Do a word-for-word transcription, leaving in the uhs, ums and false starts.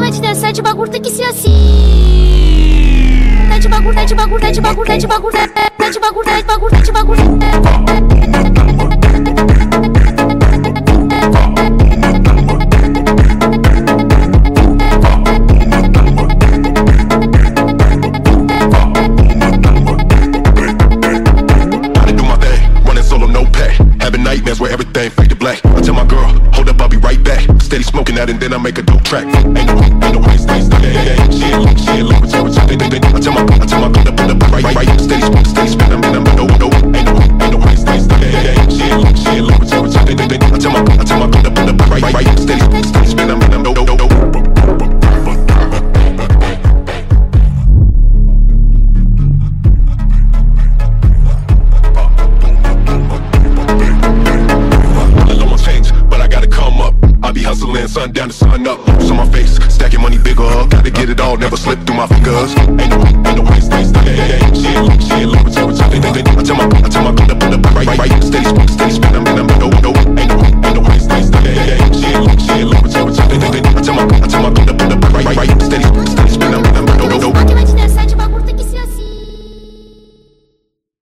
Ela de dançar de bagulho tem que ser assim. Tá de bagulho, tá de bagulho, tá de bagulho, tá de bagulho, tá de bagulho, tá de bagulho, tá de bagulho. Nightmares where everything fade to black. I tell my girl, hold up, I'll be right back. Steady smoking that and then I make a dope track. Ain't no, ain't no way, stay, stay, yeah, yeah, yeah. She ain't like, she ain't like, which, which, they, they, they. I tell my, I tell my girl, pull up, right, right, right. Steady smoking, steady spin, I'm in, I'm no, no. Ain't no, ain't no way, stay, stay, yeah, yeah, yeah. She ain't like, she ain't like, which, which, they, they, they. I tell my, I tell my girl, pull up, right, right, right. Steady smoking, steady spin, I'm in, I'm no, no, no. Hustling, sun down to sun up, loops on my face, stacking money bigger. Gotta get it all, never slip through my fingers. Ain't no, ain't no way, stay, stay, yeah, yeah, yeah.